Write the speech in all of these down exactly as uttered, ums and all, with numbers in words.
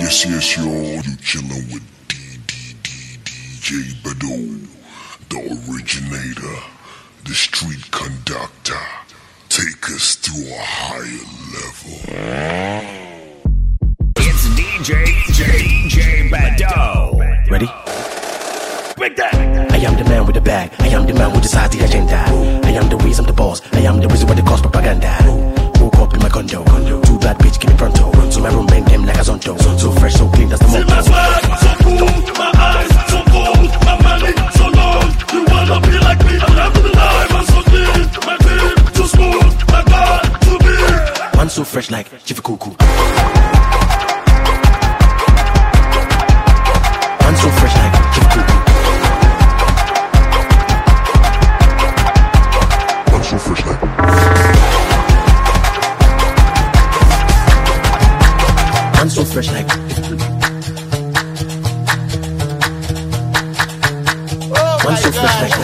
Yes, yes, y'all, you chillin' with D D D D J Bado, the originator, the street conductor. Take us to a higher level. It's D J D J Bado. Ready? Break that. I am the man with the bag. I am the man who decides the agenda. I am the reason I'm the boss. I am the reason why they cause propaganda. Woke up in my condo. Too bad bitch, give me pronto. So my room bang them like a zonto. So fresh, so clean, that's the motto. See my swag, so cool, my eyes, so cold, my money, so long. You wanna be like me, I'm having the life, I'm so deep. My team, too smooth, my God, too big. Man so fresh like Jiffy Cuckoo. Man so fresh like Jiffy Cuckoo. Man so fresh like. Man so fresh like. Man so fresh like.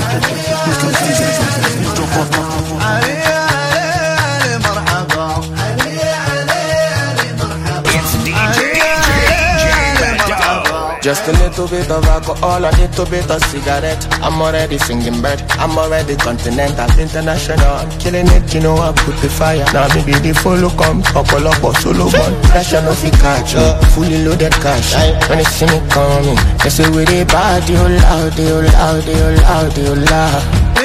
It's D J Bado. Just a little bit of alcohol, a little bit of cigarette. I'm already singing bird, I'm already continental, international. I'm killing it, you know I put the fire. Now maybe the follow come, couple up or solo one. Pressure no fi catch me, fully loaded cash. When they see me coming, they say with the body, oh loud, oh loud, oh loud, oh loud.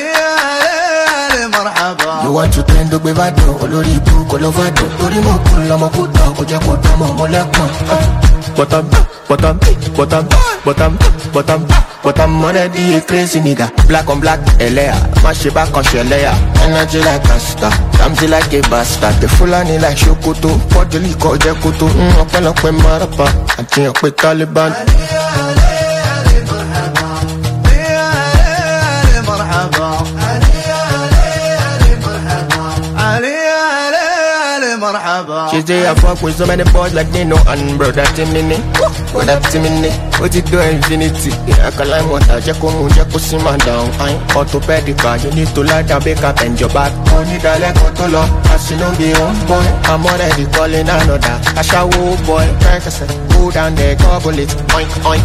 You want to trend up with Vado, Olori Ibu, Kolovado. Tori mo kula mo kuta, koja kuta mo molekmo. Bottom, bottom, bottom, bottom, bottom, bottom. Already a crazy nigga. Black on black, Elea. Mash it back on Shelea. Energy like a star, something like a bastard. The Fulani like Shokoto, Podjoli ko Jekoto. Mm, open up with Marapa, I think up with Taliban. She say I fuck with so many boys like they know and bro that Timini, bro that Timini. What you do infinity? I can line water, Jacko Moon, Jacko Sima down. I'm orthopedic, you need to lie down, back up and your back. Only the leg to law, as you know be on boy. I'm already calling another. I shall woo boy, try to say, go down there, gobble it, oink oink.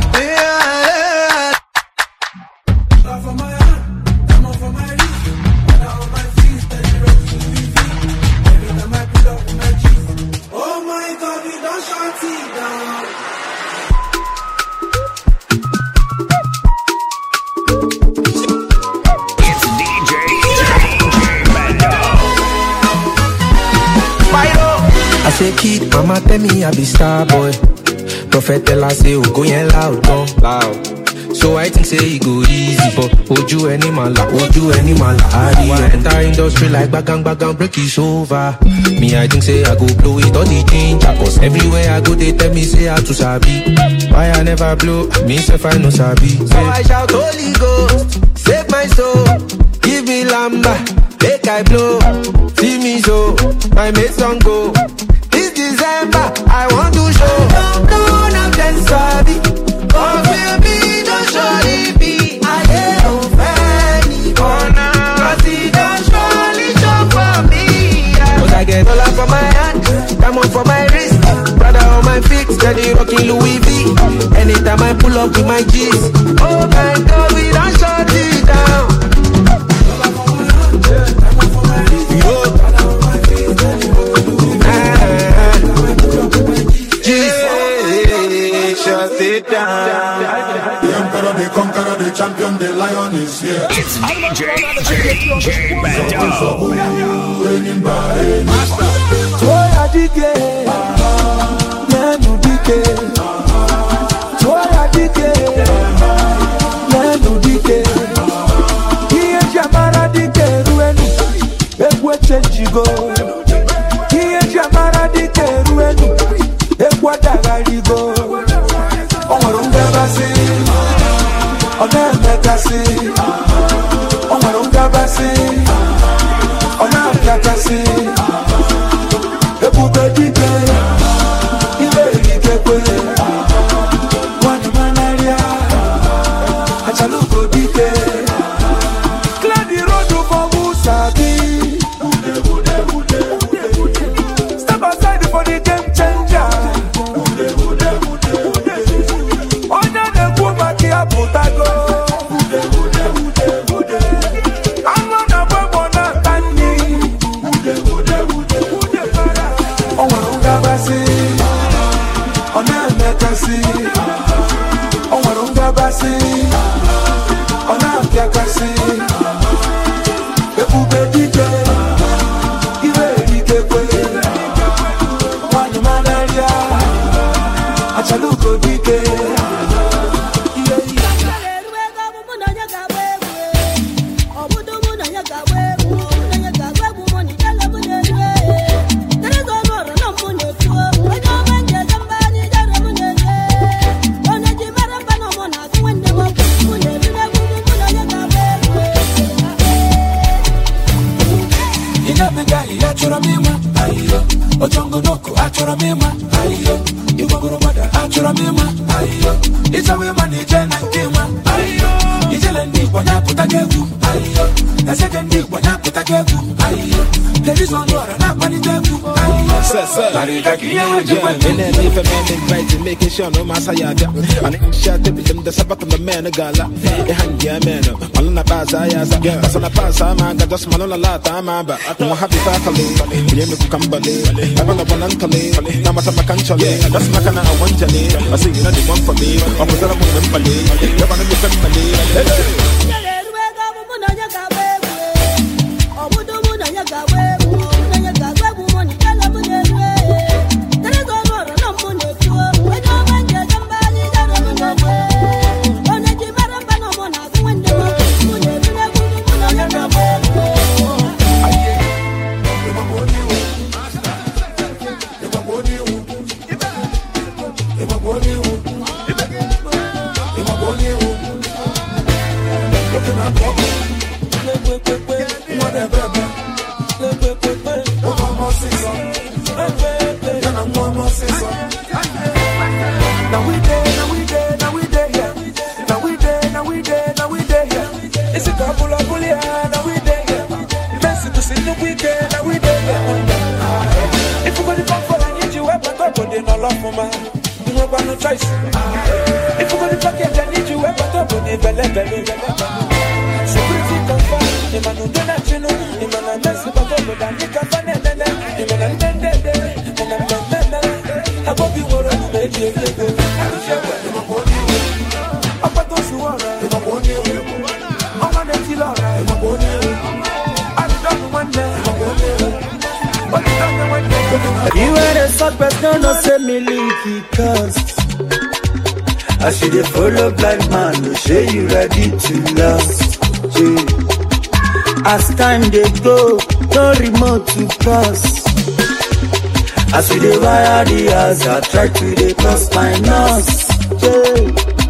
I say kid, mama tell me I be star boy. Prophet tell her say oh go yen loud, don't loud. So I think say it go easy, but oju any mala, oju any mala. I enter industry like bagang bagang break is over. Me I think say I go blow it all the ginger, cause everywhere I go they tell me say I too sabi. Why I never blow, me say I no sabi. So I shout Holy Ghost, save my soul, give me lamba, make I blow. See me so, my mate song go. This December, I want to show. Don't know now then sorry. Oh baby, don't surely be. I ain't fanny corner. Cause he don't surely show for me. Cause I get dollar for my hand, diamond for my wrist, brother on my feet, steady rocking Louis V. Anytime I pull up with my G's, oh my God, we don't shut it down. Shut it down. The emperor, the conqueror, the champion, the lion is here. It's D J D J Bado. Reigning by master. Toya dike, nenu dike. Toya dike, nenu dike. Iye jamara dike ruenu, ekwe chenjigo. Iye jamara dike ruenu, ekwe dagarigo. Omarunga basi, ona mekasi. Omarunga basi, ona mekasi. Ebube dike, ibe ikekwe. Wani manaria, achaluko dike. Clear the road for Musabi. Step aside for the game changer. Mima, ayo, you go to Mada, Achura Mima, ayo, it's a woman, it's a Nakima, ayo, it's a Lendi, when I put a gabu, ayo, a second day when I put a gabu, ayo, there is one more, and I'm money gabu, ayo, sir, sir, I need a key, and then if a man invited, making sure no Masayada, and it shot them the Sabbath of the man, a gala, a hand, yeah, man, Malona Pazaya, Pasana Pasama, just Manola Lata, but I'm happy faculty, Yemi Kambali, I'm on the Banantali, Namasama Kanchali, that's not gonna want to leave. I see you know the one for me, I'm with a woman, you're gonna be family. I see the follow blind man, no say you ready to last. Yeah. As time they go, no remote to pass. I see the wire the house, I try to the cross my nose. Yeah.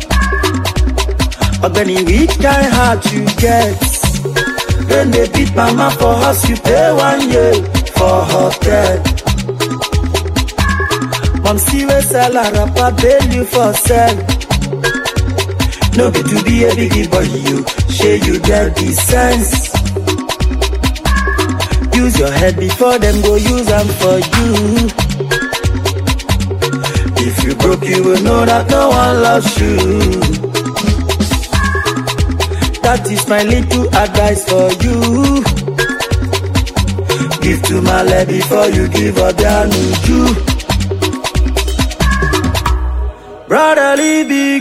But then which kind heart you get? When they beat mama for house, you pay one year for hotel. Mom see we sell a rapper, bail you for sell. No be to be a biggie boy, you share you get the sense. Use your head before them go use them for you. If you broke, you will know that no one loves you. That is my little advice for you. Give to my lady before you give up your nuju. Brotherly big.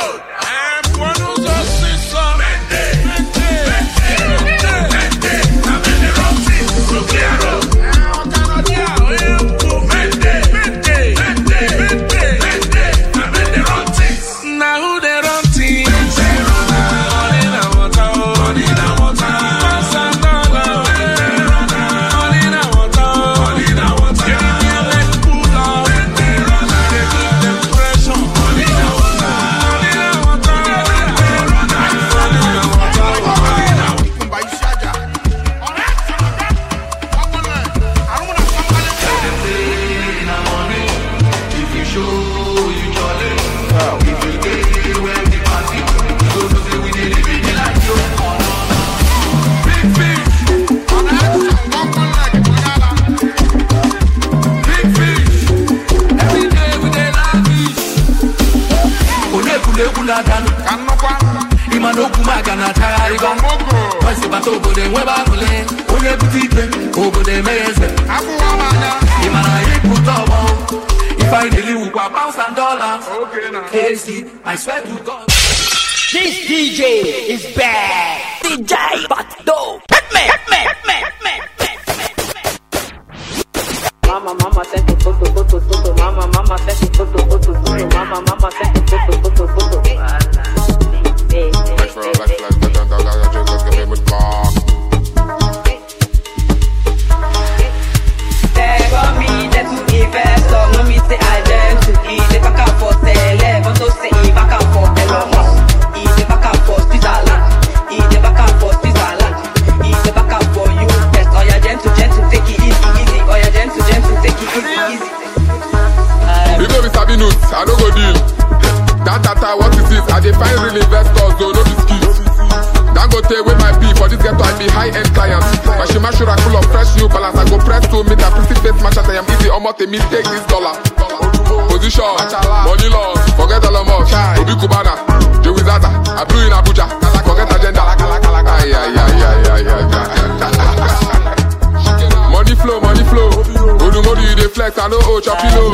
I swear to God, this D J is bad. D J Bado, Hitman, Hitman, Hitman, Hitman, Hitman. Mama, mama, send a photo, photo, photo. Mama, mama, send a photo, photo, photo. Mama, mama, send a photo, photo, photo. Let's roll, let's let's let's let's give him a block. Take on me, that's who invest. So no me say I dare to eat. If I can't for sale, I want to say. Easy. Sabinus, I no go deal. That data, what is it? I dey find real investors, though no be skills. Dangote with my P for this ghetto, I be high-end client. My shima shura full of fresh new balance. I go press to meet a pretty face match as I am easy. Almost a me take this dollar. Position, money laws, forget all of us. Obi Kubana, Joey Zaza, I blew in Abuja. Forget agenda. Ay, ay, ay, ay, ay, ay. Money flow, money flow. Odu Modu, you dey flex, I know, oh, choppy low.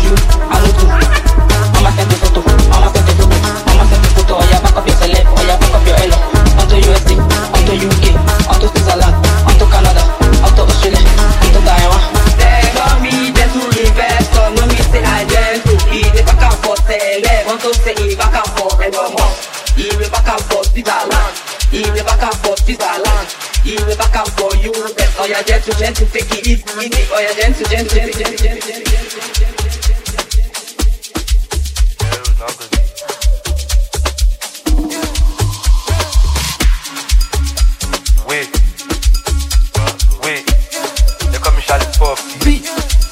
I'ma send the photo, I'ma send the photo, I'ma send the photo. Oh yeah, back up your celeb, oh yeah, back up your elo. Onto U S A, onto U K, onto Switzerland, onto Canada, onto Australia, onto Taiwan. They got me there to invest, so no me say I just to eat it back and forth, celeb. Want to say it back and forth, evermore. Eat it back and forth, Switzerland. Eat it back and forth, Switzerland. Eat it back and forth, U S. Oh yeah, gentle, gentle, take it easy, easy. Oh yeah, gentle, gentle, gentle, gentle, gentle, gentle. Wait, wait, they call me Charlie Pop. Beat,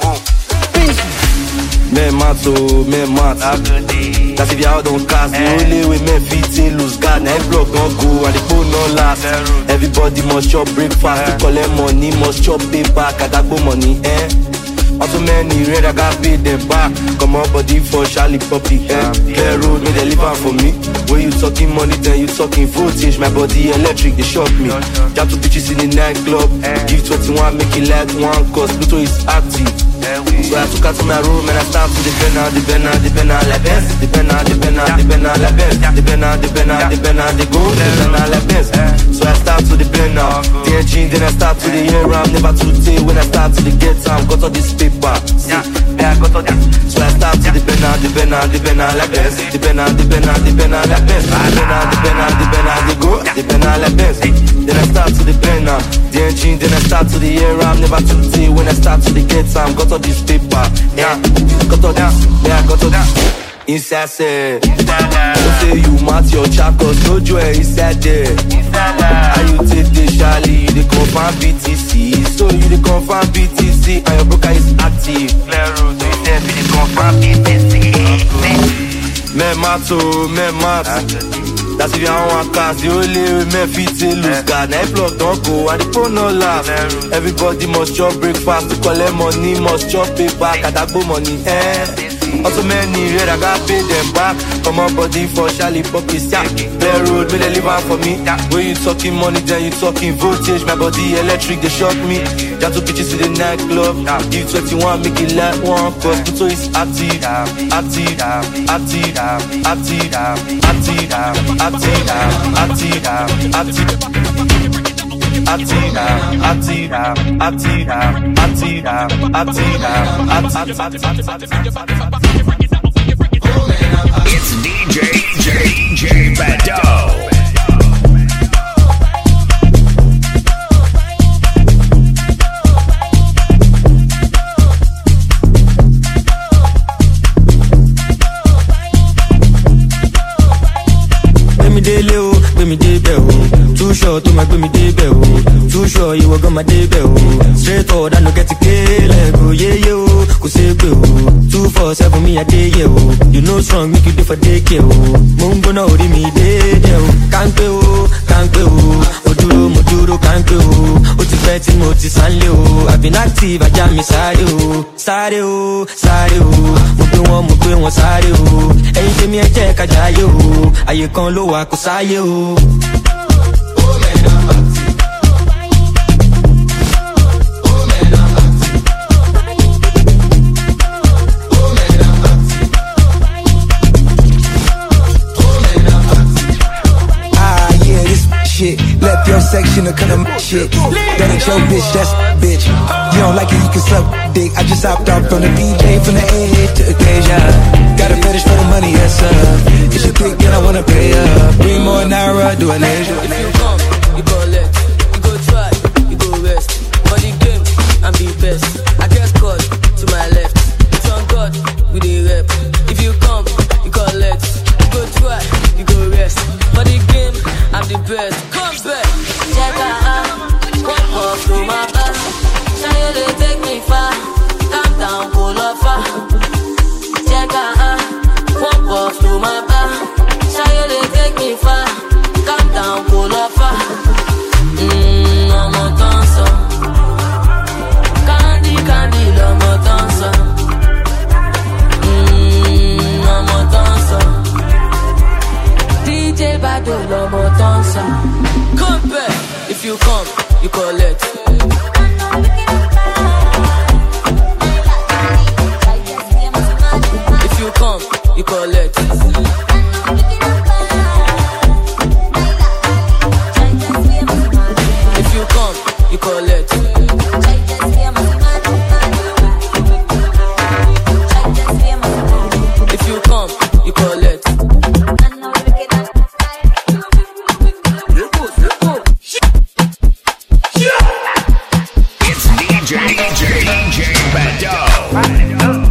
men mato, men mat. That's if y'all don't cast. The only way men fit lose God. Now block don't go and the phone no last. Everybody must chop breakfast to collect money, must chop paper, kadagbo money, eh? Also many red, I got paid them back. Come on, body for Charlie Poppy, eh? Clear road, made they live out for me. When you talking money, then you talking voltage. My body electric, they shock me. Jump to bitches in the nightclub. Give twenty-one, make it like one, cause Pluto is active. So I took out to my room and I start to the banner, the banner, the banner, like Benz. The banner, the banner, the banner, like Benz. The banner, the banner, the banner, they go, the banner, like Benz. So I start to the banner, the engine, then I start to the air. I'm never too day when I start to the get time. Got all this paper, see, yeah, I got all this. So I start to the banner, the banner, the banner, like Benz. The banner, the banner, the banner, like Benz. The banner, the banner, the banner, they go, the banner, like Benz. Then I start to the banner, the engine, then I start to the air. I'm never too day when I start to the get time. Got all this paper, yeah, got all this, yeah, got all this. Inside say, don't say you match your chakos, no joy inside there. How you take the Charlie, you the confirm B T C. So you the confirm B T C, and your broker is active. Clear road, so you say be the confirm B T C. Men mato, men mat. That's if you don't want cast, the only way men fit lose God. Now block don't go, and the phone no laugh. Everybody must chop breakfast to collect money, must chop paper, kadagbo money, eh? Also many red, I got paid them back. Come on, body for Charlie Poppy, yeah. Clear road, may they live out for me. When you talking money, then you talking voltage. My body electric, they shock me. Got two bitches in the nightclub. Give twenty-one, make it like one. Cause Pluto is active, active, active, active, active, active, active, active, active, active, active, active. It's D J, D J, D J Bado. Me dey bell, too short to my me dey bell, too sure you were gonna dey bell. Straight forward, I no get to kill, go yeah yo, go say go. Two four seven me a day yo, you know strong make you do for day kill. Mungo no ori me dey yo, can't go, can't go. Oduro moduro can't go, oti feti moti sanle o. I've been active, I jam me sare o, sare o, sare o. Mo pe won, mo pe won sare o. Ẹyin tèmi ẹ jẹ́ ká jayé o, ayé kan ló wà kó sáyé o. Left your section to cut of shit. That ain't your bitch, that's bitch. You don't like it, you can suck dick. I just hopped off from the B J, from the A to occasion. Got a fetish for the money, yes sir. It's your dick, then I wanna pay up. Bring more Naira, do an Asia. If you come, you go left, you go try, you go west. For the game, I'm the best. I just cut to my left. It's on God, we the rep. If you come, you go left, you go try, you go rest. For the game, I'm the best. Come back. Check her out, come up to my back. Shine, they take me far. Calm down, pull up far. Check her out. collect. If you come, you collect. If you come, you collect. It's D J, D J, D J Bado.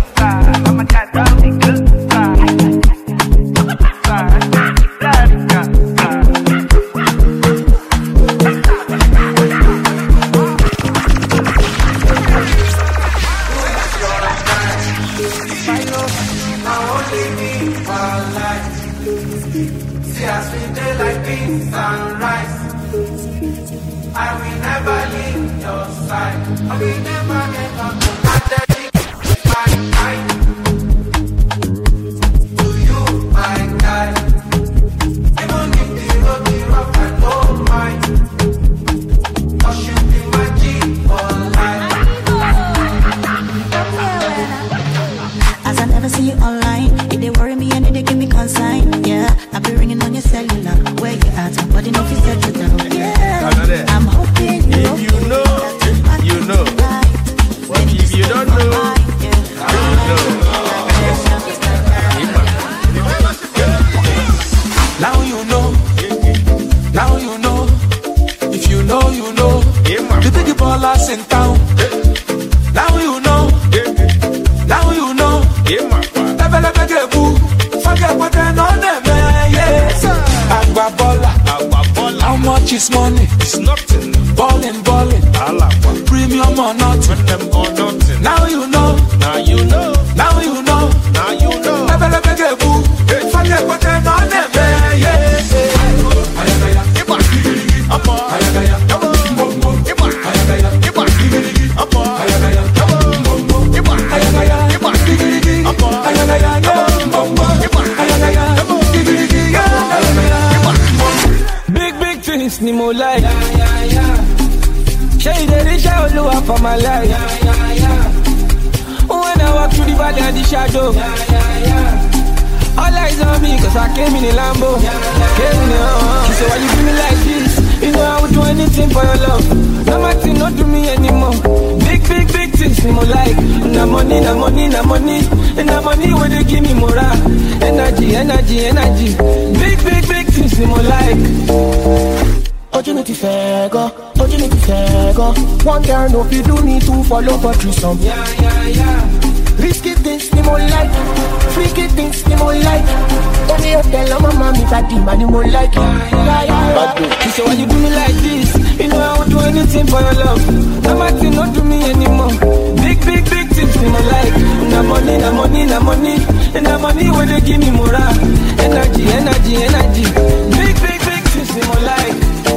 One girl no fi do me two follow for threesome. Yeah, yeah, yeah. Risky things ni mo like, freaky things ni mo like. Only you tell my mommy that the man ni mo like. Yeah, yeah, yeah. She say why you do me like this? You know I would do anything for your love. No matter not do me anymore. Big, big, big things ni mo like. Na money, na money, na money, and na money when they give me morale, energy, energy, energy. Big, big, big things ni mo like.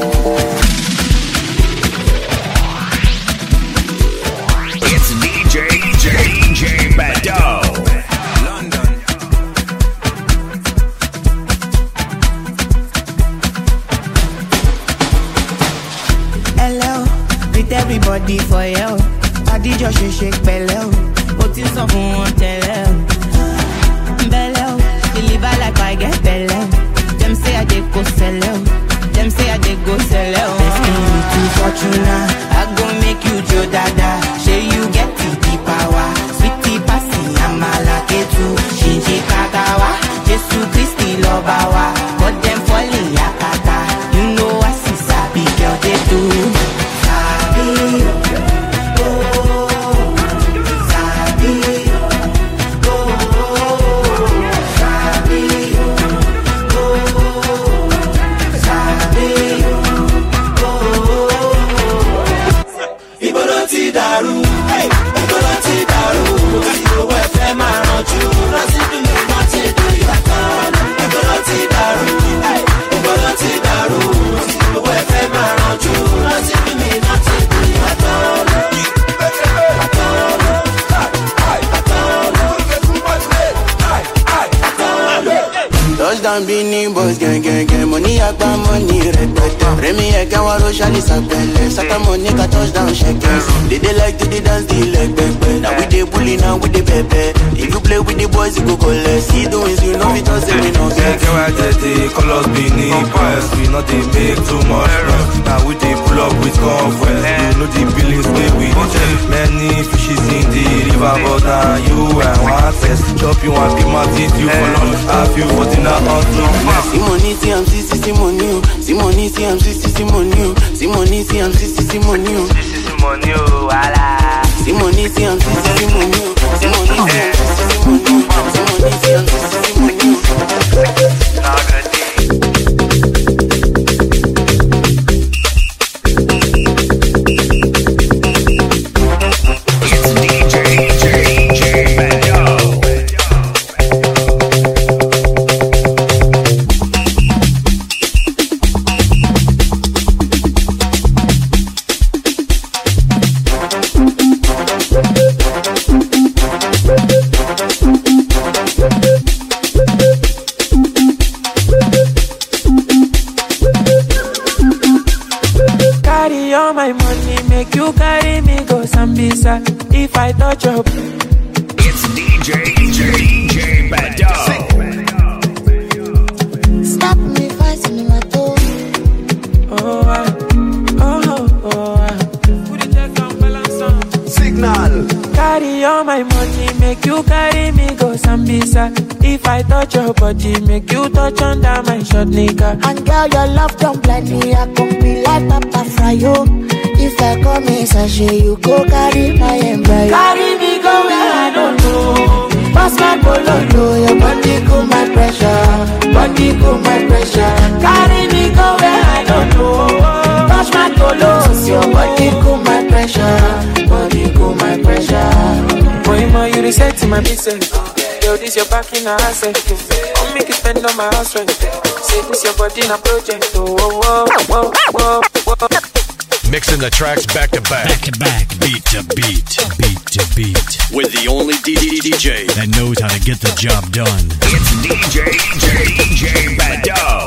D J, D J, D J Bado. London. Hello, with everybody for you. Body just shake, shake, bello. Put in some fun, tell bello. Deliver like I get bello. Them say I dey go sell out. Them say I dey go sell out. Best me to Fortuna. I go make you Joe Dada. Say you get the power. Sweetie passy, I'm a lucky too. Shinji Kagawa. Jesu Christi Lobawa. Got them falling yakata. You know I see sabi girl they do. Sabi, oh, sabi, oh, sabi, oh, sabi, oh. Ibolo ti daru. Touchdown Beanie Boys, gang, gang, gang. Money, agba, money, repete. Remy, eka, waro, shali, sapele. Saka, money, ka, touchdown, shakers. They, they like to the dance, the leg, back, back. Now we dey bully, now we dey pepe. If you play with the boy, boys you go collect. See doings you know we just say we no get. Get why the colors beneath press. We not they make too much noise. Now we they pull up with conference. You know the billings way we check. Many fishes in the river, but now you and one test. Chop you and keep my teeth you for lunch. Have you for dinner on two. Simoni, see I'm sissy, Simoni. Simoni, see I'm sissy, Simoni. Simoni, see I'm sissy, Simoni. Sissy, Simoni, wala. Simoni, see I'm sissy, Simoni. Simoni, see I'm sissy, Simoni. Simoni, see I'm sissy, Simoni. If I touch up, it's D J, D J Bado. Stop me fighting my toe. Oh, I, oh, oh, I. Put it check on balance on. Signal. Carry all my money, make you carry me go Sambisa. If I touch your body, make you touch under my short nigga. And girl, your love don't blind me. I can be like Papa Fryo. If I come in sachet, you go carry my embryo. Carry me go where I don't know. Pass my bololo, your body cool my pressure. Body cool my pressure. Carry me go where I don't know. Touch my tolos, your body cool my pressure. Body cool my pressure. Boy, ma, you reset to my business. Yo, this your back in a asset. I'll make you spend on my house rent. Say this your body in a project. Oh, whoa, whoa, whoa, whoa, whoa. Mixing the tracks back to back. Back to back. Beat to beat. Beat to beat. With the only D D J that knows how to get the job done. It's D J, D J Bado.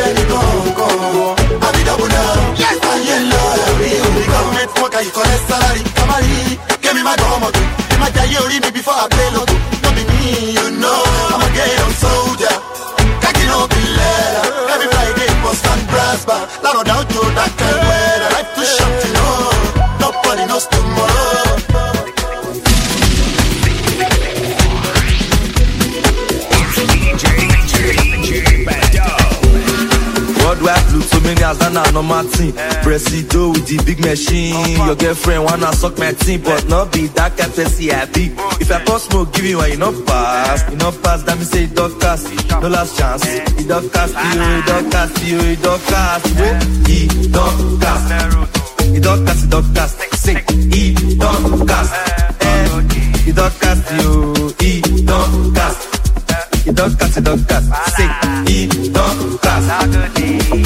Yes, I yellow, every week. Government worker, you collect salary. Kamari, Kamari, give me my drum, give my day, you me before I play lotto. Don't be me, you know, I'm a gay on soldier. Kaki no be leather, every Friday post and brass bar. Laro down to that kind of weather, life too short to know. Nobody knows tomorrow. What do I flew so many as that now no Martin? Presido with the big machine. Your girlfriend wanna suck my team, but not be that kind of happy. If I pass smoke, give you one, you not pass. You not pass, that me say it don't cast. No last chance. It don't cast you, it don't cast you, it don't cast. It don't cast. It don't cast, it don't cast. Say it don't cast. It don't cast you, it don't cast. It don't cast, it don't cast. Say it don't cast.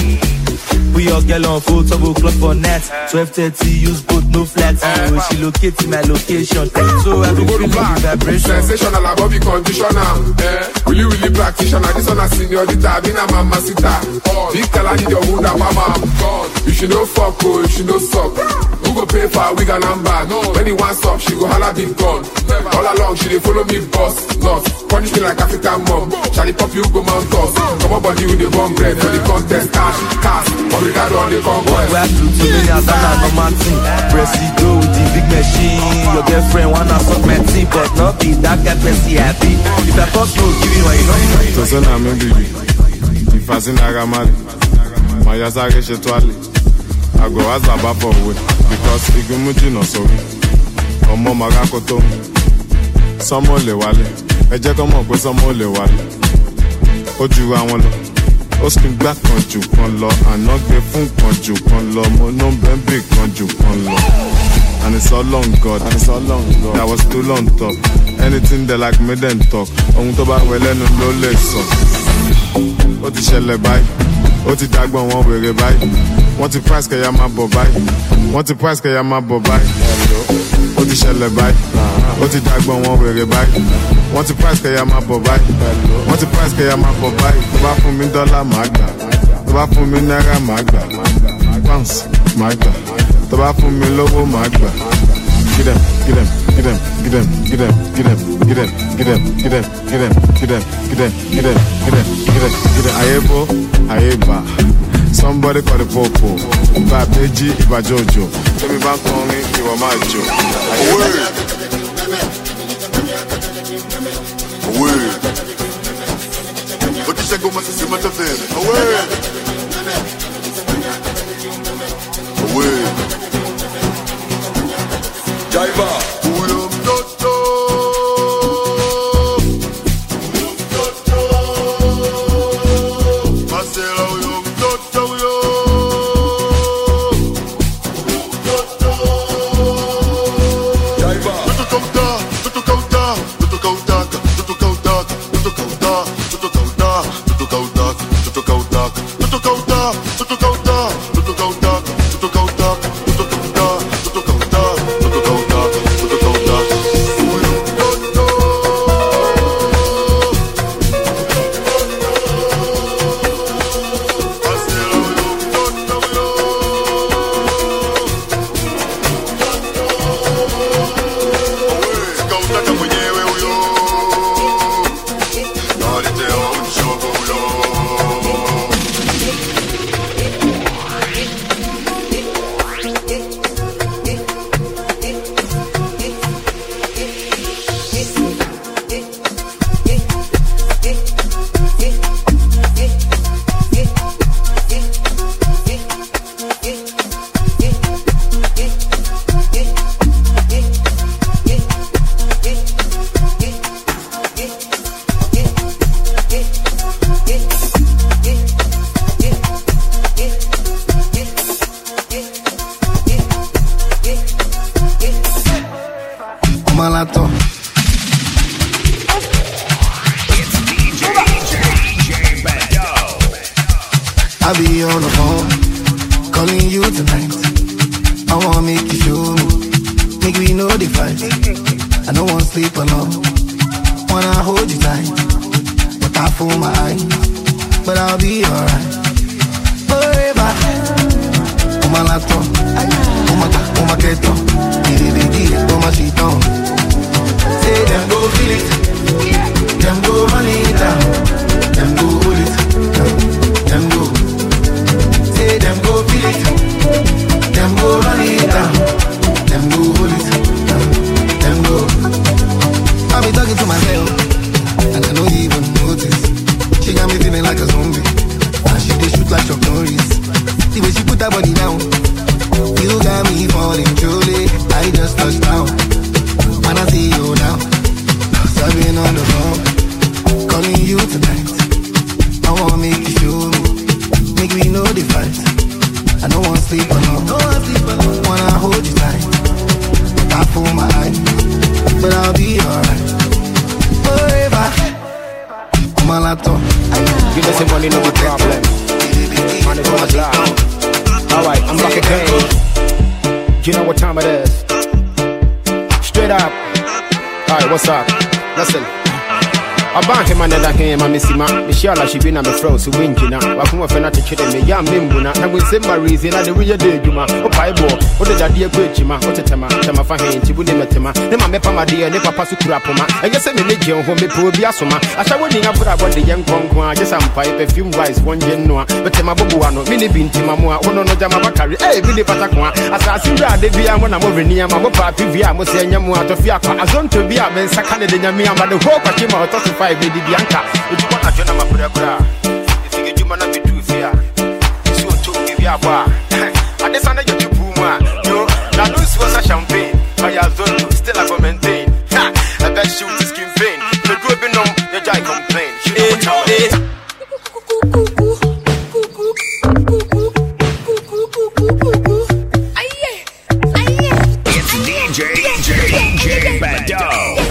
We all get on full double clock for net. twelve thirty, use both, no flats. Oh, she located my location. So I be feeling the vibration. Sensational, above the conditioner. Eh, really, really practitioner. This one a seniorita, I've been a mama sita. Big tell I need your wound, mama. You should know fuck, oh, you should know suck. Who go pay for a wig and number? When he wants up, she go holla big gun. All along, she dey follow me boss. Not punish me like African mom. Charlie pop you go mount us. Come on, body with the bomb bread for the contest. Cash, cash. Obrigado on the convoy. We have to do many as that no Martin. Presido with the big machine. Your girlfriend wanna suck my team, but not be that kind of happy. If I pass no, give you one, you know. To son amen bibi. If I sin agamali, my yasage shetwali. I go as a baba for because igumuji no so. Omo magakoto. Somo le wale. Ẹ jẹ́ kó mọ̀ pé somo le wale. Ó ju àwọn lọ. Ó sì ń gbà kan jù kan lọ. Àná gbé fún kan jù kan lọ. Mo ná bẹ́ẹ̀bì kan jù kan lọ. And it's all on God. And it's all on God. That was too long top. Anything they like me then talk. Ohun tó bá wẹ lẹ́nu ló lè sọ. Ó ti ṣẹlẹ̀ báyìí. Ó ti dàgbọ́n wọn wèrè báyìí. Wọ́n ti price kẹ̀yà máa bọ̀ báyìí. Wọ́n ti price kẹ̀yà máa bọ̀ báyìí. Ó ti ṣẹlẹ̀ báyìí. Ó ti dàgbọ́n wọn wèrè báyìí. Wọ́n ti price kẹ̀yà máa bọ̀ báyìí. Wọ́n ti price kẹ̀yà máa bọ̀ báyìí. Tó bá fún mi dọ́là màá gbà. Tó bá fún mi náírà màá gbà. Pounds màá gbà. Tó bá fún mi lówó màá gbà. Get them, get them, get them, get them, get them, get them, get them, get them, get them, get them, get them, get them, get them, get them, get them, get them. Ayebo, ayeba. Somebody call the popo. Iba Beji, Iba Jojo. Tell me back on me, you are my Joe. Word. Word. What you say, go, Master Sima Tafel? Word. Word. Jaiva. I be on the phone, calling you tonight. I wanna make you show me, make we know the fight. I don't wanna sleep alone, wanna hold you tight, but I fool my eyes, but I'll be alright. Forever, my laptop, oh my god, oh my keto, oh my shit on. Say them go feel it, them go run it down, them go hold it, them go. Say them go feel it, them go run it down, them go hold it, them go. I be talking to myself, and I don't even notice. She got me feeling like a zombie, and she dey shoot like Chuck Norris. The way she put her body down, you got me falling truly. I just touched down, when I see you now, subbing on the phone, calling you tonight. I wanna make you show me, make me know the fight. I don't wanna sleep alone, no one sleep alone. Wanna hold you tight, I pull my eye, but I'll be alright forever. On my laptop, you know some money, no problem. Money on my block. Alright, I'm back again. You know what time it is? Straight up. Alright, what's up? Listen. I ban him another him, I'm missing my Michelle, she been on the throat, so win, you know. I come off and I teach them, young Mimbuna, and we say my reason, I the real day, you ma, or Piebo, what did I dear Quitch, ma, what a tema, Tama Fahin, she wouldn't let him, then my Mepa, my dear, never pass to Krapoma, and yes, I'm a legion who may poor Biasoma. I shall win up about the young Conqua, just some pipe, a few rice, one genoa, but Tema Bobuano, Mini Bin Timamua, one on the Jamabakari, eh, Billy Pataqua, as I see that they be a one I'm over near my papa, Pivia, Mosia, Yamua, Tofiaka, as on to be a man, Sakana de Yamia, but the whole Pachima, Tossify, Lady Bianca. If you want to join my brother, if you get you man, be too fair. It's your two, give you a bar. And this under your puma. You, now lose was a champagne. I have done, still I go maintain. I bet shoot the skin pain. The group in them, the guy complain. It's D J, D J, D J Bado.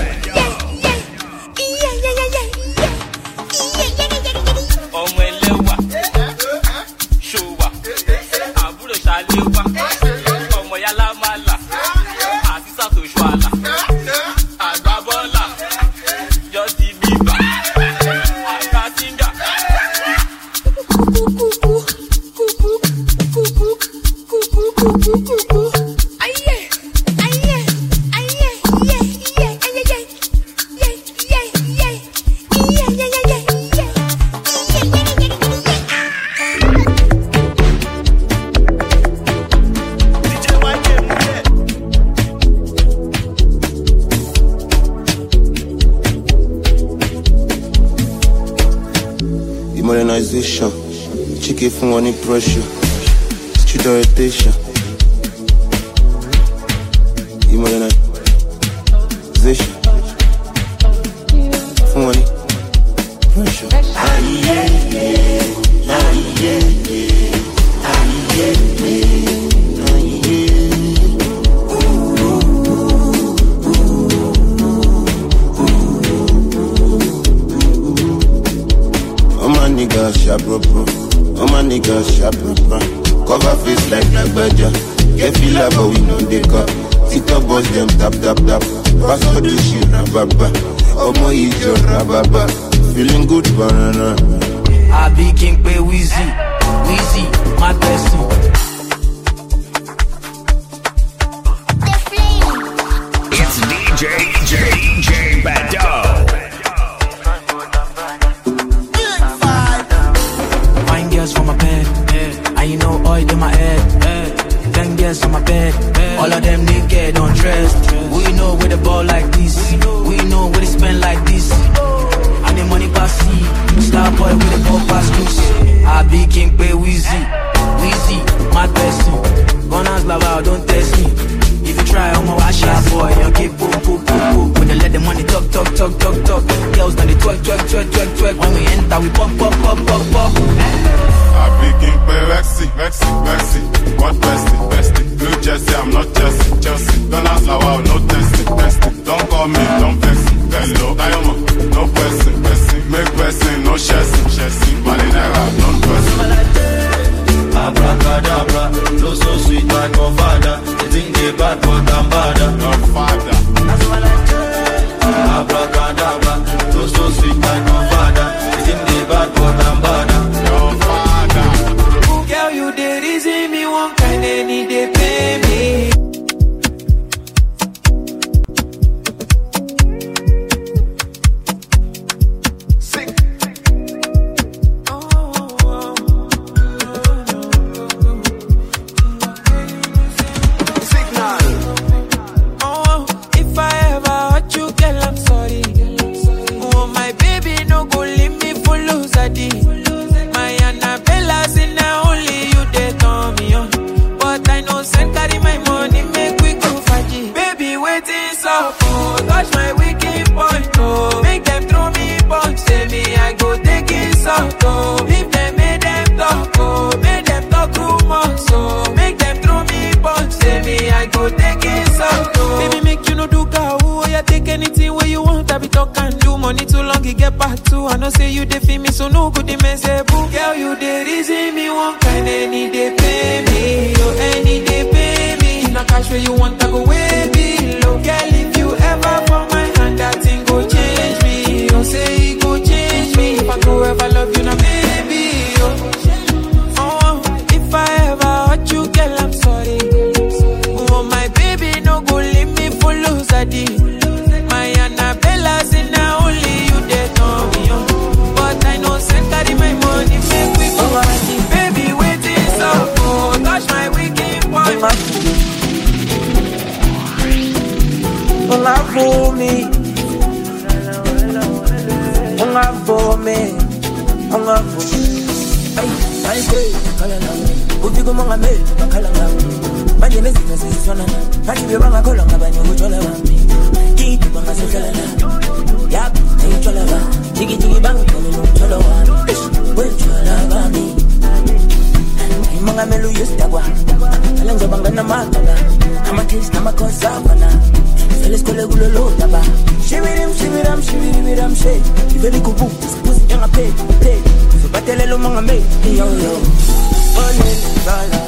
Modernization, chicken from any pressure, street orientation. Modernization, from any pressure. Ah yeah yeah, ah yeah yeah, ah yeah yeah, ah yeah. Niggas sharp proper, all my niggas sharp proper. Cover face like black badger. Get feel like but we know they cut. Sit up boss them tap tap tap. Pass for the shit rababa. Oh my is your rababa. Feeling good banana. I be king pay Weezy, Weezy, my person. It's D J, D J, D J Bado. For my bed, yeah. I ain't no oil in my head, yeah. Ten girls on my bed, yeah. All of them naked, undressed. Yeah. We know where the ball like this, we know, we know where they spend like this. And the money pass see, star boy with the ball pass loose. I be king pay Weezy, Weezy, my person. Gunners love out, don't test me. If you try, I'm a wash out boy. You keep poop, poop, poop, poop. When they let the money talk, talk, talk, talk, talk. Girls now they twerk, twerk, twerk, twerk, twerk. When we enter, we pop, pop, pop, pop, pop. I begin pay Rexy, Rexy, Rexy. What bestie, bestie? Blue Jersey, I'm not Chelsea, Chelsea. Don't ask how I'll no testing, testing. Don't call me, don't vex me. Hello, Diamond, no person, person. Make person, no chassis, chassis. Malinera, non person. Abracadabra, no so sweet like my father. They think they bad, but I'm badder. Your father. Abracadabra, no so sweet like my father. They think they bad, but I'm badder. Your father. Girl, you did easy me one kind of things up, oh. Touch my wicked point, oh. Make them throw me punch, say me I go take it out, oh. If them make them talk, oh. Make them talk rumors, oh. Make them throw me punch, say me I go take it out, oh. Baby, make you no do cow, oh. You take anything where you want, I be talk and do. Money too long, you get back too. I know say you dey feel me, so no good, the man say boo. Girl, you dey reason me one kind, any day pay me, oh. Any day pay me. If not cash where you want, I go way below. Girl, if you ever for my hand, that thing go change me. Don't say it go change me. If I go ever love you, now baby, oh. Oh, if I ever hurt you, girl, I'm sorry. Oh, my baby, no go leave me for loser, D. My Annabella, say now only you dey know me, oh. But I know send carry my money, make we go party. Baby, waiting so oh, touch my wicked point. Unga for me, unga for me, unga for me. Ay, ay, ay, kalala. Uti ko mga mail, kalala. Banje nesi nesi sona. Banje bi banga kolonga banje uchola wami. Kiti banga sokalala. Yap, ay uchola wa. Jigi jigi banga kami uchola wami. Uchola wami. Ay mga melu yustagwa. Kalanja banga na matala. Kama kiss na makozavana. Let's go let go low taba. Shibirim shibiram shibiribiram shay. Iveli kubu, pussy yang a pay, pay. So batele lo mga me, yo yo. Ole bala,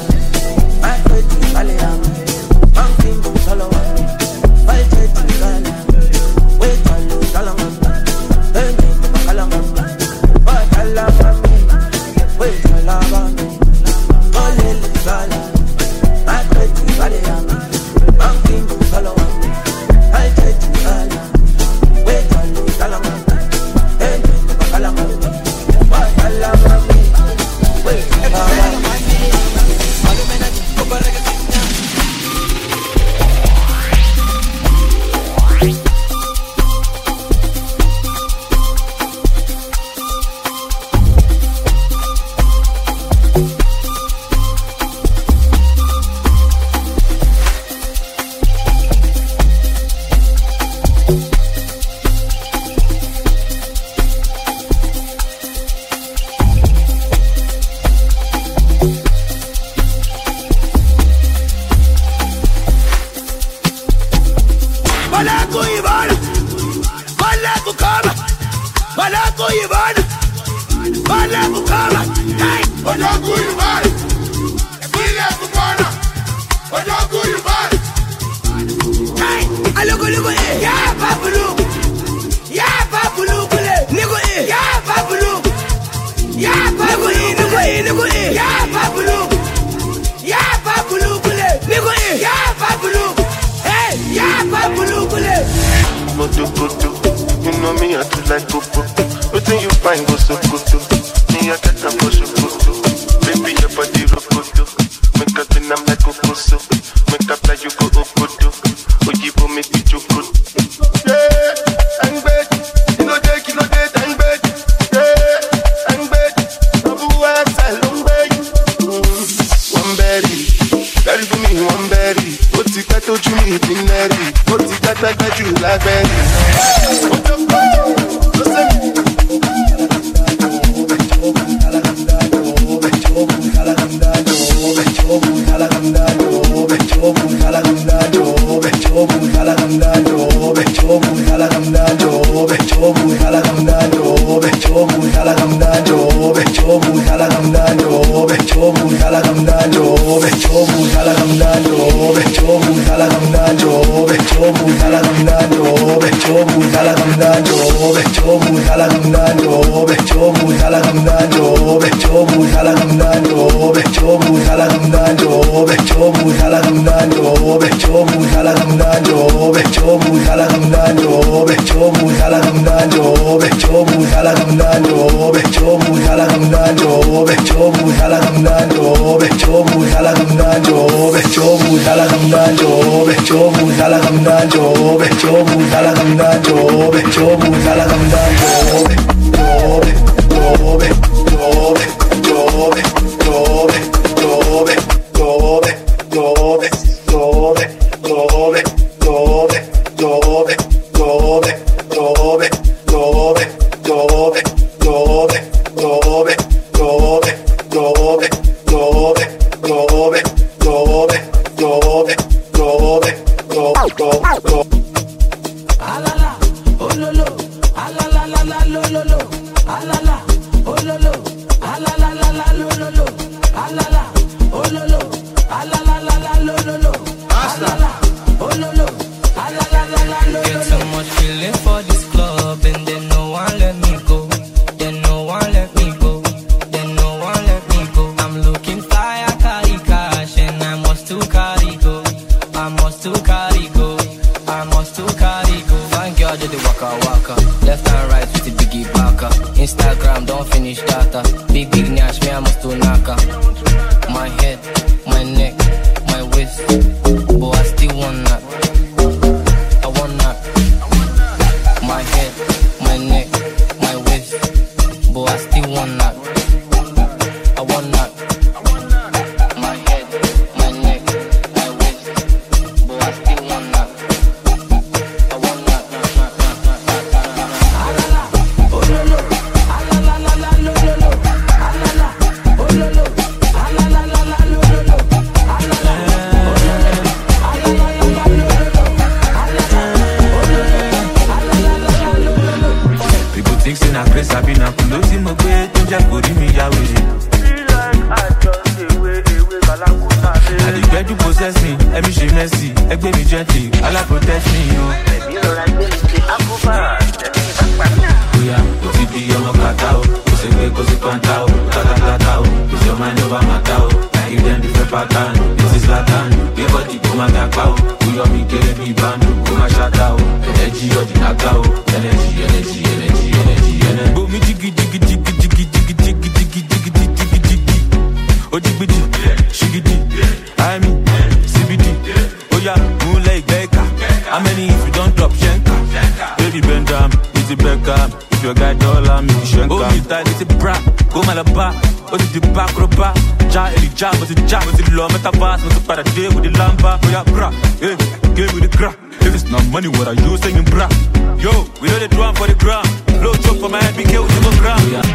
I heard you bala. I'm thinking solo one. I heard you bala. Wait for you salama. Hey, salama. But salama me. Wait salama me. Ole bala, I heard you bala. I'm thinking solo one. Go, dove, dove, dove, dove, dove, dove, dove, dove, dove, dove, dove, dove, dove, dove, dove, dove. Alala, ololo, alala la la lololo, alala, ololo, alala la la lololo, alala, ololo, alala la la lololo, alala, ololo, alala la la lololo. Get so much feeling for this club and then no one let me go. Then no one let me go. Then no one let me go. I'm looking fly, I carry cash and I must to carry go. I must to carry go. I must to carry go. Fine girl did the waka waka. Left and right with the biggie baka. Instagram don't finish data. Big big nash me I must to naka. My head, my neck, my waist. But I still want that. I want that. My head, my neck, my waist. But I still want that. I want that. My head, my neck, my waist. But I still want that. I want that. Alala, ololo, alala la la lololo, alala, ololo, alala la la lololo, alala, ololo, alala la la lololo, alala, ololo. People think say na grace I be na kulo ti mo gbe to je kori mi ya were. I dey get you possess me, let me she messy, egbe mi gently, Allah protect me yo. Oya, o ti di ọmọ kata o, o se gbe ko si panta o, tata tata o, is your mind over matter o, na give them different pattern, this is Latin, be body go ma gapa o, o yọ mi kere mi bandu, go ma shata o, energy o di naga o, energy, energy, energy, energy, energy. Bo mi jigi jigi jigi jigi jigi jigi jigi jigi jigi jigi, o jigi jigi, shigidi, I mean, C B D, oya, moonlight baker, how many if you don't drop shenka, baby bend down, easy back up, if your guy dollar, make you shenka. Oh, you tight, it's a bra, go malaba, oh, the back roba, ja, eli ja, but the ja, but the law, metaverse, but the parade with the lamba, oh yeah, bra, hey, give with the crack. If it's not money, what are you saying, bra? Yo, we know the drum for the ground, low chop for my head, be killed to the ground. Yeah.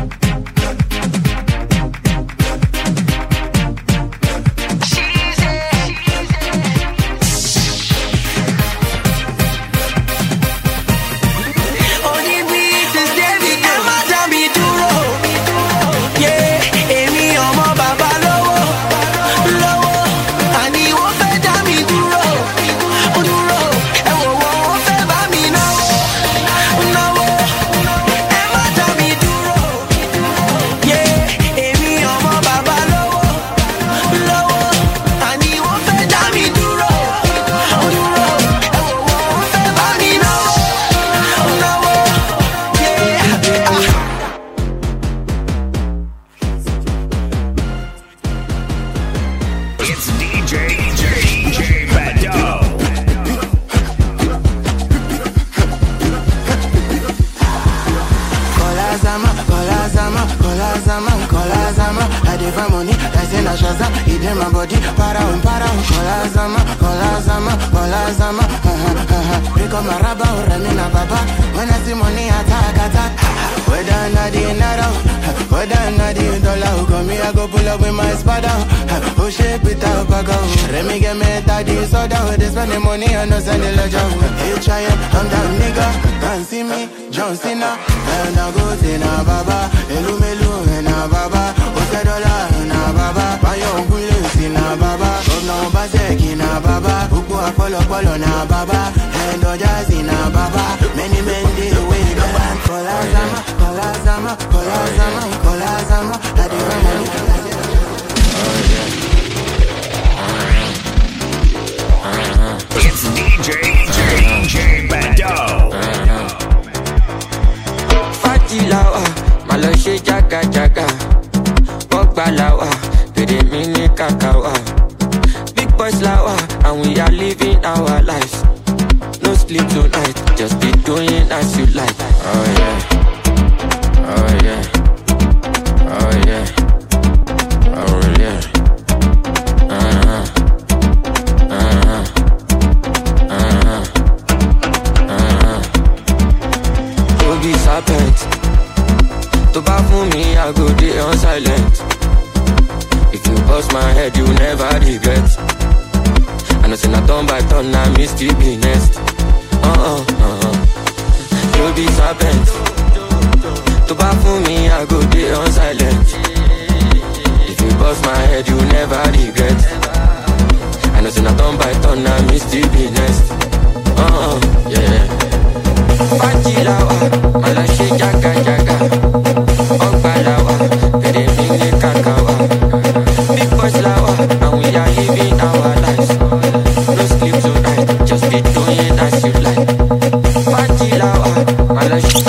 for me, I go day on silent. If you bust my head, you never regret. I know say na turn by turn, I miss the next. Uh-uh, uh-uh. You be serpent. To buy for me, I go day on silent. If you bust my head, you never regret. I know say na turn by turn, I miss the next. Uh-uh, yeah. Fajilawa, malashi jaga jaga. Okbalawa, pere mini kakawa. Big boys lawa, and we are living our lives. No sleep tonight, just be doing as you like. Fajilawa, malashi.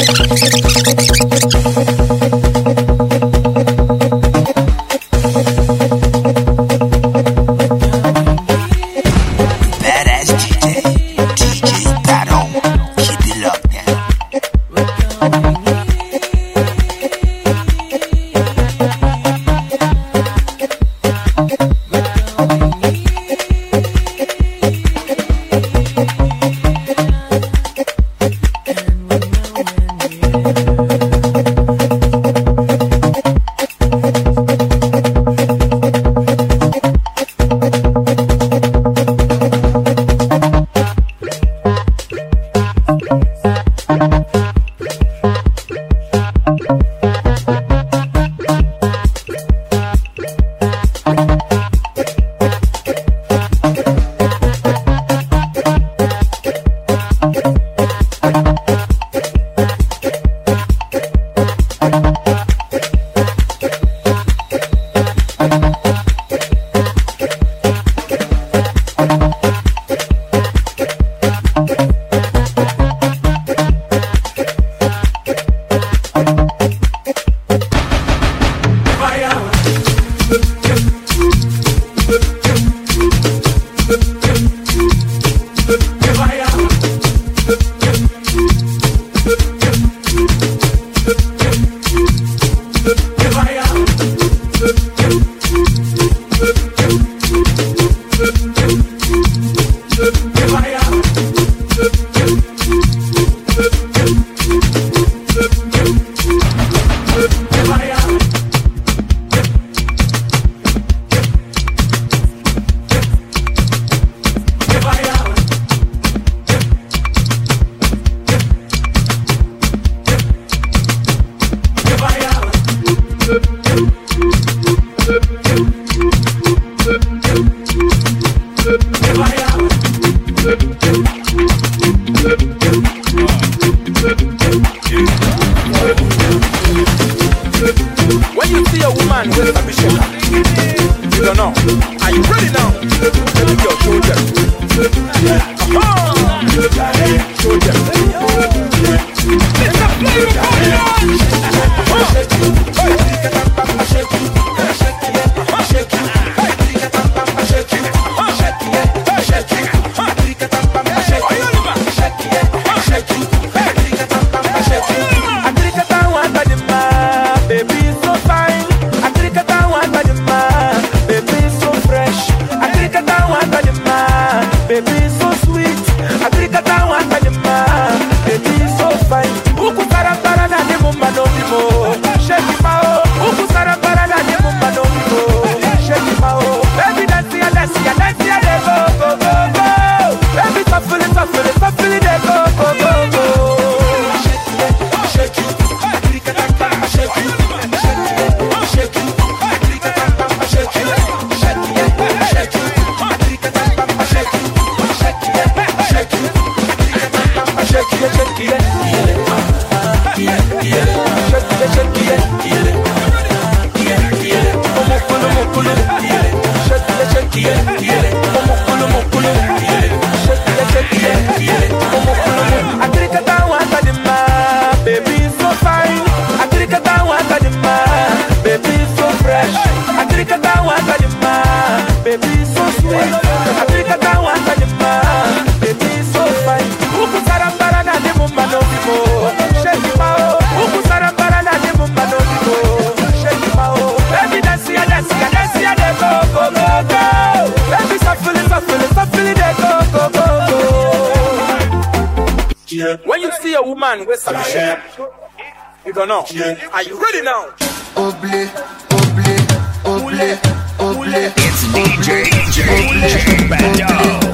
When you see a woman with some shape, You don't know. Yeah. Are you ready now? Oble, oble, oble, oble. It's D J, D J, D J Bando.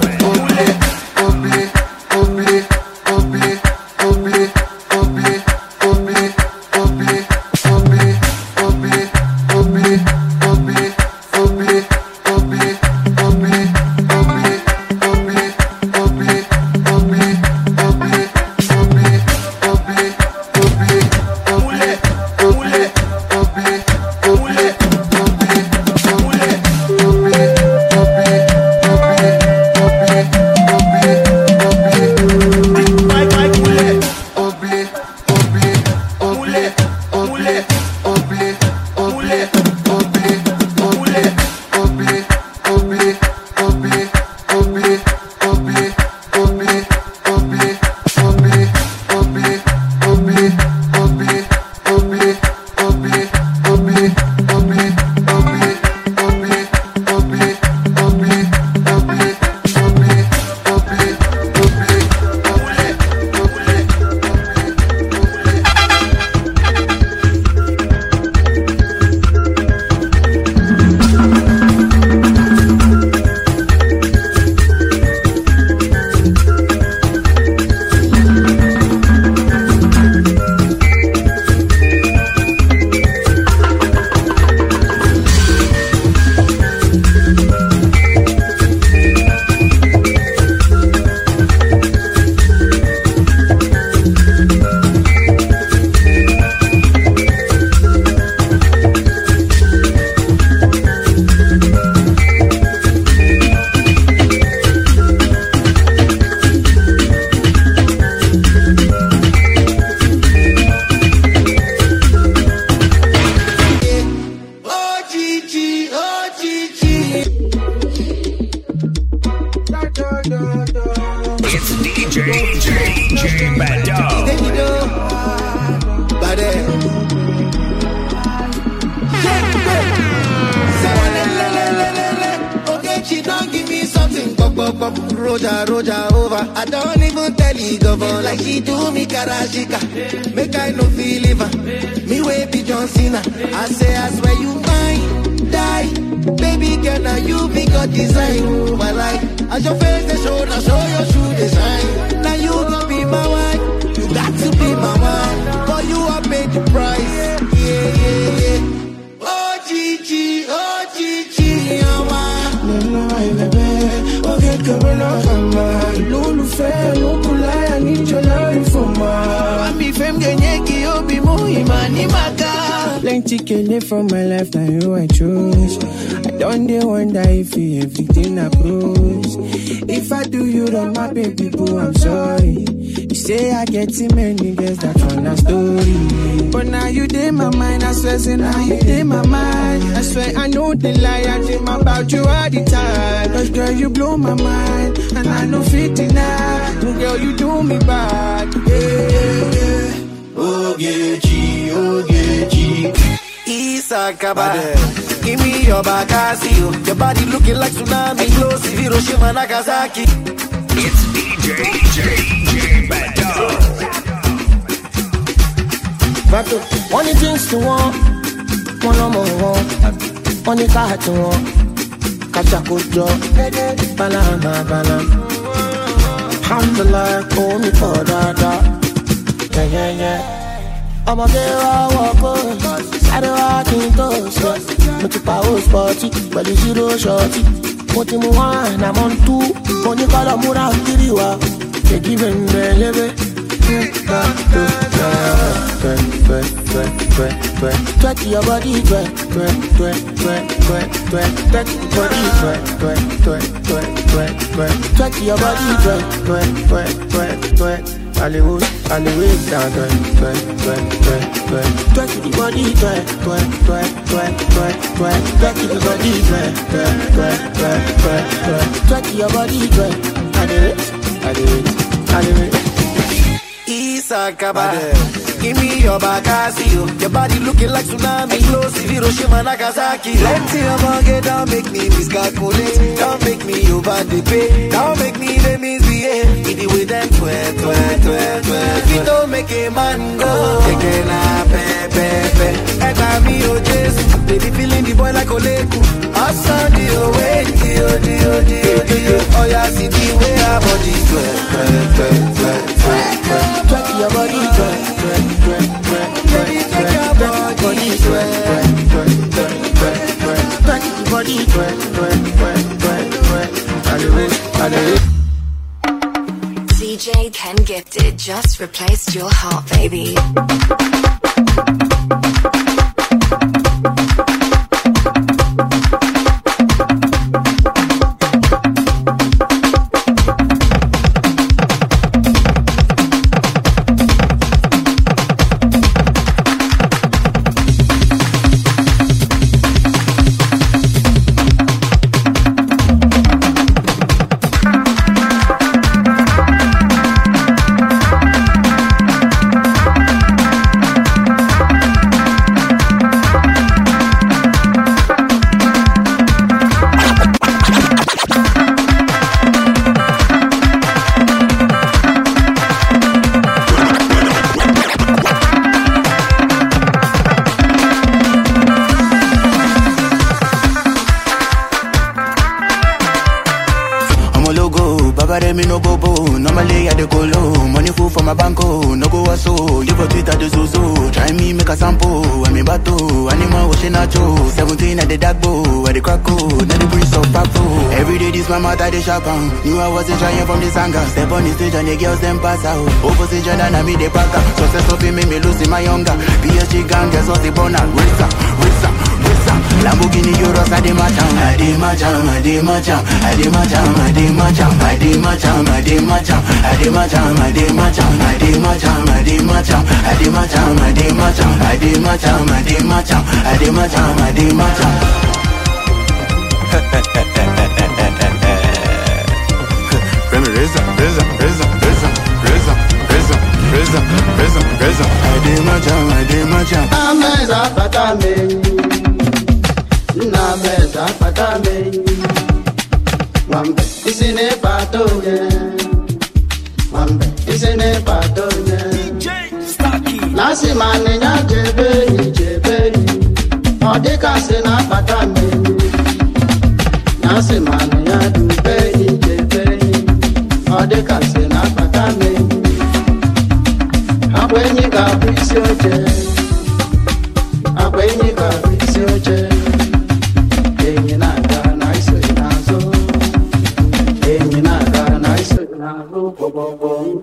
Roja, Roja over. I don't even tell you govern like she do me karashika. Make I no feel liver. Me way be John Cena. I say I swear you mine, die. Baby girl, now you be God design. My life, as your face they show, now show your shoe design. Now you gon' be my wife. You got to be my wife. For you I paid the price. Yeah, yeah, yeah. Oh Gigi, oh Gigi, oh my. No, no, baby. Okay, come on, Lulu fair, Lulu lie, I need your love for my. I'm be femme genyeki, you be muhimani maka. Plenty kele for my life, now you I choose. I don't dey wonder if you everything I cruise. If I do you wrong, my baby boo, I'm sorry. You say I get too many girls, that's one a story. But now you dey my mind, I swear, say now you dey my mind. I swear I know the lie, I dream about you all the time. Cause girl, you blow my mind, and I know fit deny. Girl, you do me bad, yeah, yeah, yeah. Ogechi, Ogechi. Isakaba, give me your Bakasio. Your body looking like tsunami, close Hiroshima, Nagasaki. It's D J, D J, D J Bando. Vato, one of the things to want, one of more, one of the car to want. Kachakujo, Balama, Balam. Alhamdulillah, call me for that. Yeah, yeah, yeah. I'm a girl, I walk on. I don't walk in toast. But if I was party, but it's zero shorty. What you want, I'm on two. When you call a mura, Kiriwa. They give him the leve. Twerk your body, twerk, twerk, twerk, twerk, twerk, twerk, twerk your body, twerk, twerk, twerk, twerk, twerk, twerk, twerk your body, twerk, twerk, twerk, twerk, twerk. Hollywood, Hollywood, down, twerk, twerk, twerk, twerk, twerk, twerk your body, twerk, twerk, twerk, twerk, twerk, twerk, twerk your body, twerk, twerk, twerk, twerk, twerk, twerk, twerk your body, twerk. I did it, I did it, I did it. Isakaba, give me your Bakasio. Your body looking like tsunami, close Hiroshima, Nagasaki. Let me among don't make me miscalculate. Don't make me over the pay. Don't make me the misbehave. It the way them twerk, twerk, twerk, twerk. If you don't make a man go. Again, I pe pe pe. I got me oh Jesus. Baby feeling the boy like Oleku. I saw the way, the the the the. Oh yeah, see the way our body twerk, twerk, twerk, twerk, twerk. Twerk your body, twerk, twerk, twerk, twerk, twerk. Twerk your body, twerk, twerk, twerk, twerk, twerk. Twerk your body, twerk, twerk, twerk, twerk, twerk. Hallelujah, hallelujah. D J Ken Gifted just replaced your heart, baby. Knew I wasn't trying from this anger. Step on the stage and the girls them pass out. Opposition and I me they pack up. Success of him make me losing my younger. P S G gang girls was the bonner. Racer, racer, racer. Lamborghini Euros I dey match am. I dey match am. I dey match am. I dey match am. I dey match am. I dey match am. I dey match am. I dey match am. I dey match am. I dey match am. I dey match am. I dey match am. I dey match am. I dey match am. I dey match am. I dey match am. I dey match am. Reza, Reza, Reza, Reza, Reza, Reza, Reza, Reza, Reza. I dey match am, I dey match am. Ameza patame, na meza patame. Wambe isine patoye, wambe isine patoye. D J Starkey. Nasi mane nya jebe ni jebe ni, odeka se na patame. Nasi mane nya dube ni jebe ni. Ode kase na patame. Akwenye ka bisi oche. Akwenye ka bisi oche. Enye na ka na iso inazo. Enye na ka na iso inazo. Bo bo bo.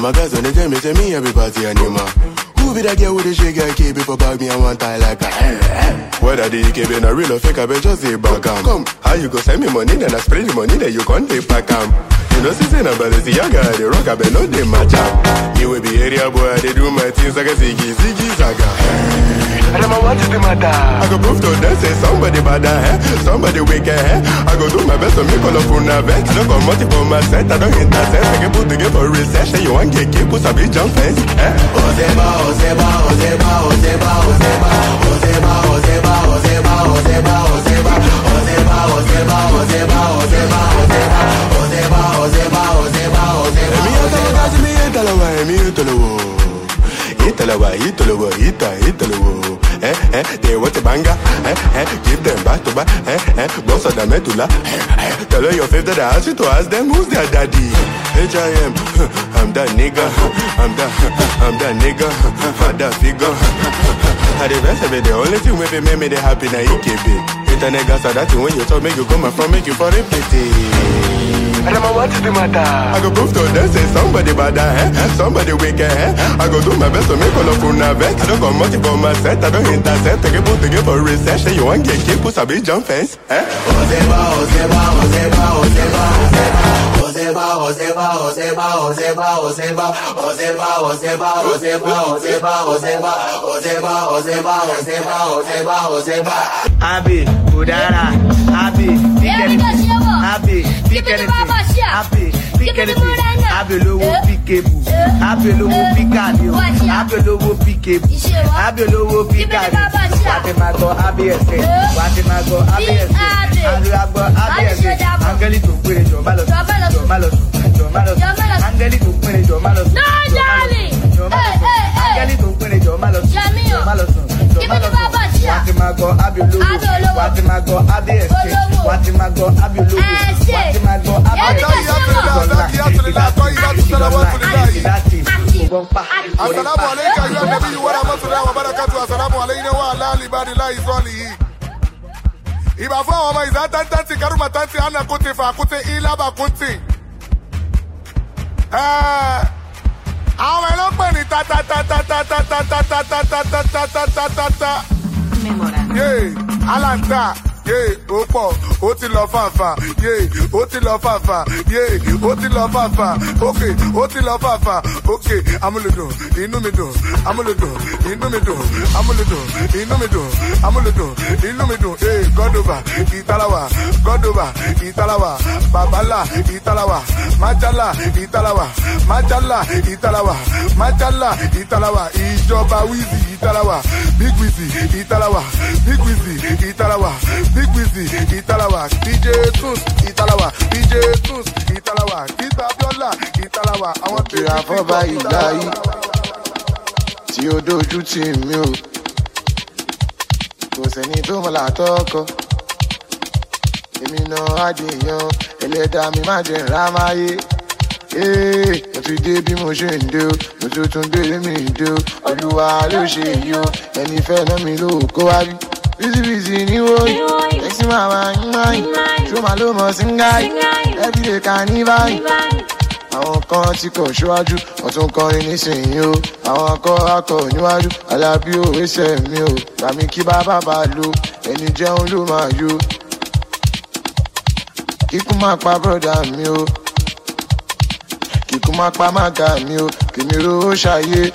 my guys on the tell me, tell me everybody animal. Who be that girl with the shake and keep it for bag me and one tie like that? Whether the E K B a real or fake, I bet just say back am. Come, how you go send me money, then I spray the money, then you can't take back am. You know, since I'm about to see young guy, the rock, I bet no they match up. You will be area boy, they do my things like a ziggy, ziggy, zaga. I don't know what is the matter. I go prove to them, say somebody bad, eh? Somebody wicked, eh? I go do my best to make all of una vex. I don't come multiple my set, I don't intercept. I can put together for recession. You want get keep, put a big jump fence, eh? Ozeba, Ozeba, Ozeba, Ozeba, Ozeba, Ozeba, Ozeba, Ozeba, Ozeba, Ozeba, Ozeba, Ozeba, Ozeba, Ozeba, Ozeba, Ozeba, Ozeba, Ozeba, Ozeba. Me Ozeba, me Italawa, me Italawa, Italawa, Italawa, Ita, Italawa. Eh, eh, they want a banger, eh, eh, give them back to back, eh, eh, boss of the medulla, eh, eh, tell her your favorite that I ask you to ask them who's their daddy. H I M, I'm that nigga, I'm that, I'm that nigga, I'm that figure. At the best of it, the only thing with me make me they happy na E K B. It's a nigga, so that's when you talk, make you come from, make you for it pity. I don't know what is the matter. I go prove to them, say somebody bad, eh? Somebody wicked, eh? I go do my best to make all of una vex. I don't come multiple my set, I don't intercept. I can put together for recession. You want get keep, put a big jump fence, eh? Ozeba, Ozeba, Ozeba, Ozeba, Ozeba, Ozeba, Ozeba, Ozeba, Ozeba, Ozeba, Ozeba, Ozeba, Ozeba, Ozeba, Ozeba, Ozeba, Ozeba, Ozeba, Ozeba, Ozeba. Abi, Udara, Abi, Abi, Abi, Abi lowo pikebu, Abi lowo pikadi, Abi lowo pikebu, Abi lowo pikadi. Wati mago Abi ese, Wati mago Abi ese, Abi mago Abi ese. Angeli to pere jo malo, jo malo, jo malo. Angeli to pere jo malo. No, darling. Angeli to pere jo malo, jo malo, jo malo. Wati mago Abi lowo, Wati mago Abi ese, Wati mago Abi lowo, Wati mago Abi ese. Assalamu alaikum ya nabii wa rahmatullahi wa barakatuh. Assalamu alaikum wa ala ibadillahi salihin. Iba fa wa mai zatan tanti karuma tanti ana kuti fa kuti ila ba kuti. Eh àwọn lo pe ni ta ta ta ta ta ta ta ta ta ta ta ta ta ta ta ta. Memorable. Yeah, alanta. Yeah, ó pọ̀, ó ti lọ fàfà. Yeah, ó ti lọ fàfà. Yeah, ó ti lọ fàfà. Okay, ó ti lọ fàfà. Okay, amúlùdùn, inú mi dùn. Amúlùdùn, inú mi dùn. Amúlùdùn, inú mi dùn. Amúlùdùn, inú mi dùn. Hey, God over, Italawa. God over, Italawa. Babala, Italawa. Majala, Italawa. Majala, Italawa. Majala, Italawa. Ìjọba Wizzy, Italawa. Big Wizzy, Italawa. Big Wizzy, Italawa. Big Wizzy, Italawa, D J Tunes, Italawa, D J Tunes, Italawa, Kita Biola, Italawa. Àwọn tèmi àfọ́bá ìgbà yìí tí ó dojú tì mí o. Kò sẹ́ni tó mọ̀ látọ́kọ. Èmi náà àdéhùn ẹlẹ́dàá mi má jẹ́ ńlá máyé. Mo ti dé bí mo ṣe ń dé o, mo tún tún dé mi dé o. Olúwa ló ṣe yìí o, ẹni fẹ́ náà mi ló kó wá rí. Busy busy ni wo yi, sexy mama yi, show my love mo singai, everyday carnival. Àwọn kan tí kò ṣíwájú, wọ́n tún kọrin nísìnyí o. Àwọn akọ akọ níwájú, Alábí òwe ṣẹ̀ mí o. Gbàmí kí bàbá bá lo, ẹni jẹun ló máa yó. Kíkú máa pa bọ́dà mi o. Kíkú máa pa mága mi o. Kìmí ro ó ṣàyé.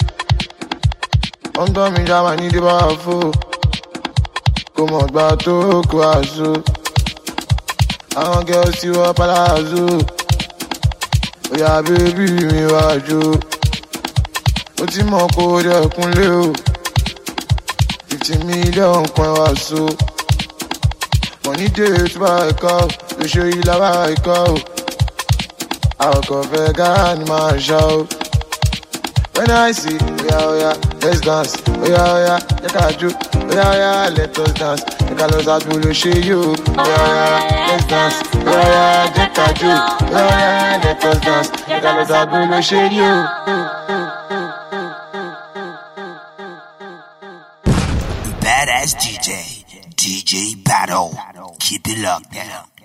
Wọ́n gbọ́ mi já wà ní débà fò. Kò mọ̀ gbà tó kó àṣọ. Àwọn girls tí wọ́n palazzo. Oya bébí mi wá jó. Ó ti mọ̀ kó dẹ̀kun lé o. Fifty million kan wá so. Money day tó bá ẹ̀kọ́ o. Lóṣù yìí lábá ẹ̀kọ́ o. Àwọn kan fẹ́ gáà ni máa ṣá o. When I see, oya oya, let's dance. Oya oya, jẹ́ ká jó. Oya oya, let us dance. Jẹ́ ká lọ sàdúró ló ṣe yóò. Oya oya, let's dance. Oya oya, jẹ́ ká jó. Oya oya, let us dance. Jẹ́ ká lọ sàdúró ló ṣe yóò. Badass D J, D J Battle. Keep it locked down.